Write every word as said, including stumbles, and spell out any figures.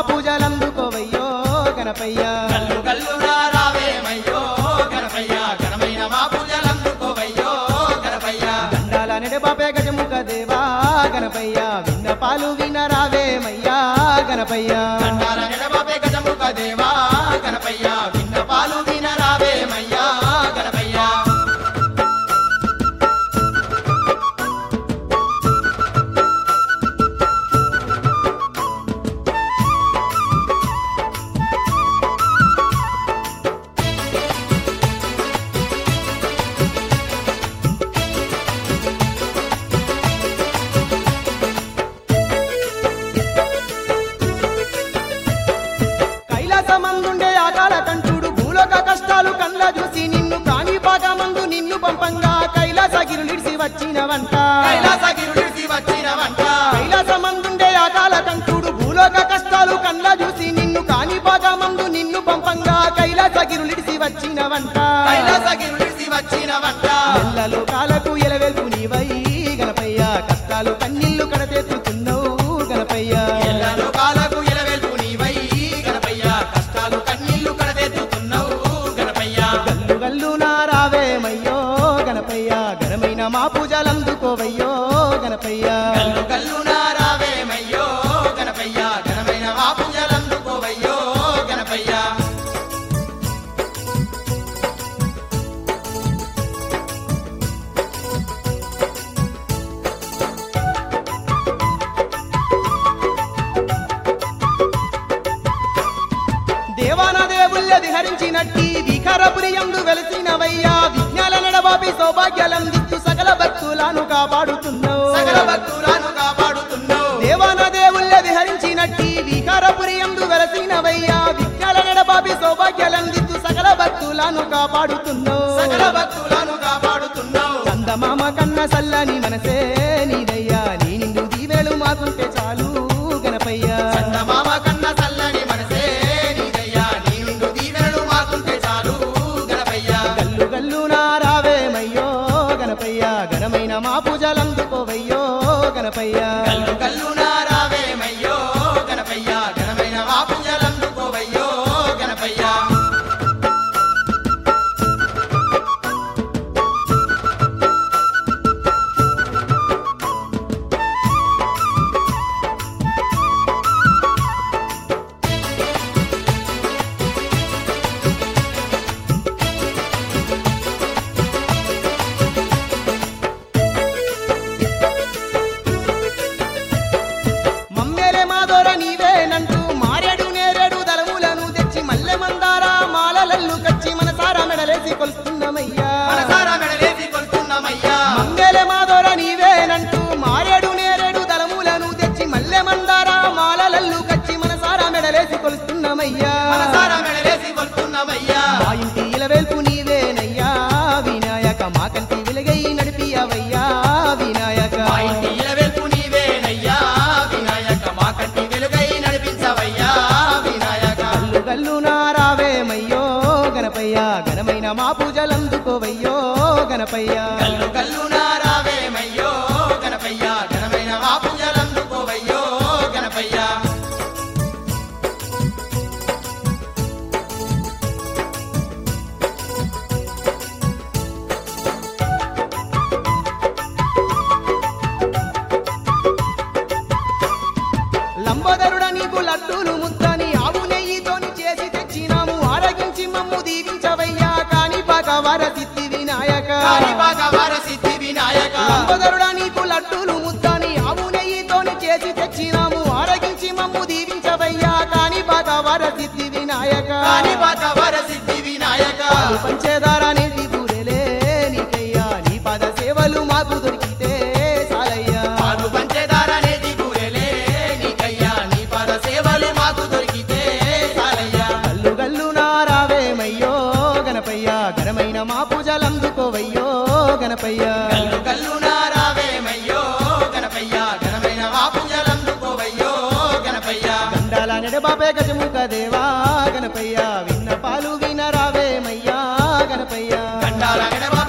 పూజలందుకోవయ్యో గణపయ్య గల్లు గల్లునా రావేమయ్యో గణపయ్య ఘనమైన మా పూజలందుకోవయ్యో గణపయ్య గండాల నెడబాపే గజముఖ దేవా గణపయ్య విన్నపాలు వినరావేమయ్యా గణపయ్య గండాల నెడబాపే గజముఖ దేవా గణపయ్య విన్నపాలు వినరావేమయ్యా గణపయ్య కైలాసమందుండే ఆకాల కంఠుడు భూలోక కష్టాలు కండ్ల చూసి నిన్ను కాణిపాకమందు నిన్ను పంపంగా కైలాసగిరులిడిసి వచ్చినవంట కైలాసగిరుడిసి వచ్చినవంట కైలాసమందుండే ఆకాల కంఠుడు భూలోక కష్టాలు కండ్ల చూసి నిన్ను కాణిపాకమందు నిన్ను పంపంగా కైలాసగిరులిడిసి వచ్చినవంట కైలాసగిరుడిసి వచ్చినవంట ఎల్లలో కాలకు ఎలవెల్పు నీవై గణపయ్య కష్టాలు కన్నీళ్లు కడతెత్తుతున్నావు గణపయ్య ఎల్ల లోకాలకు ఎలవెల్పు నీవై గణపయ్య కష్టాలు కన్నీళ్లు కడతెత్తుతున్నావు గణపయ్య గల్లు గల్లు నారావేమయ్యో గణపయ్య ఘనమైన మా పూజలందుకోవయ్యో గణపయ్య గల్లు గల్లునా రావేమయ్యో గణపయ్య ఘనమైన మా పూజలందుకోవయ్యో గణపయ్య దేవాన దేవుళ్ళ విహరించినట్టి విఖరపురియందు వెలసినవయ్యా విజ్ఞాల నడబాపి సౌభాగ్యాలందిస్తూ సకల భక్తులను కాపాడుతున్నావు సకల భక్తులను కాపాడుతున్నావు దేవాన దేవుళ్ళ విహరించినట్టి విఖరపురియందు వెలసినవయ్యా విజ్ఞాల నడబాపి సౌభాగ్యాలందిస్తూ సకల భక్తులను కాపాడుతున్నావు సకల భక్తులను కాపాడుతున్నావు చందమామ కన్న సల్లని మనసే నీదయ్యా నీ నిండు దీవెలు మాకుంటే చాలు గణపయ్య చందమామ కన్న చల్లని మనసే నీదయ్యా నీ నిండు దీవెనలు మాకుంటే చాలు గణపయ్య గల్లు గల్లు నారావేమయ్యో గణపయ్య ఘనమైన మా పూజలందుకోవయ్యో గణపయ్య గల్లు గల్లునా రావేమయ్యో గణపయ్య ఘనమైన మా పూజలందుకోవయ్యో గణపయ్య మమ్మేలే మాదోర నీవేనంటూ మారేడు నేరేడు దళములను తెచ్చి మల్లె మందార మాలలల్లు కచ్చి మనసారా మెడలేసి కొలుస్తున్నామయ్యా మనసారా మెడలేసి కొలుస్తున్నామయ్యా మమ్మేలే మాదోర నీవేనంటూ మారేడు నేరేడు దళములను తెచ్చి మల్లె మందార మాలలల్లు కచ్చి మనసారా మెడలేసి కొలుస్తున్నామయ్యా మనసారా మెడలేసి కొలుస్తున్నామయ్యా మా ఇంటి ఇలవేల్పు నీవేనయ్యా వినాయక మా కంటి వెలుగై నడిపియవయ్యా వినాయక మా ఇంటి ఇలవెల్పు నీవేనయ్యా వినాయక మా కంటి వెలుగై నడిపించవయ్యా వినాయక గల్లు గల్లు నారావేమయ్యో గణపయ్య ఘనమైన మా పూజలందుకోవయ్యో గణపయ్య గల్లు గల్లునా రావేమయ్యో గణపయ్య ఘనమైన మా పూజలందుకోవయ్యో గణపయ్య లంబోదరుడ నీకు లడ్డూలు ముద్దని ఆవు నెయ్యితోని చేసి తెచ్చినాము ఆరగించి మమ్ము దీవించవయ్యా కాని పగవర సిద్ధి వినాయక కాణిపాక వరసిద్ధి వినాయక లంబోదరుడ నీకు లడ్డూలు ముద్దని ఆవు నెయ్యితోని చేసి తెచ్చినాము ఆరగించి మమ్ము దీవించవయ్యా కాని పగవర సిద్ధి వినాయక కాణిపాక వరసిద్ధి వినాయక పాలు పంచేదారా నేటి బూరెలే నీకయ్యా నీ పద సేవలు మాకు దొరికితే సాలయ్యా పాలు పంచేదారనే దిగురెలే నీకయ్యా నీ పద సేవలు మాకు దొరికితే చాలయ్యా గల్లు గల్లు నారావేమయ్యో గణపయ్య ఘనమైన మా పూజలందుకోవయ్యో గణపయ్య గల్లు గల్లునా రావేమయ్యో గణపయ్య ఘనమైన మా పూజలందుకోవయ్యో గణపయ్య గండాల నెడబాపే గజముఖ దేవా గణపయ్య విన్నపాలు వినరావేమయ్యా గణపయ్య గండాల గడవ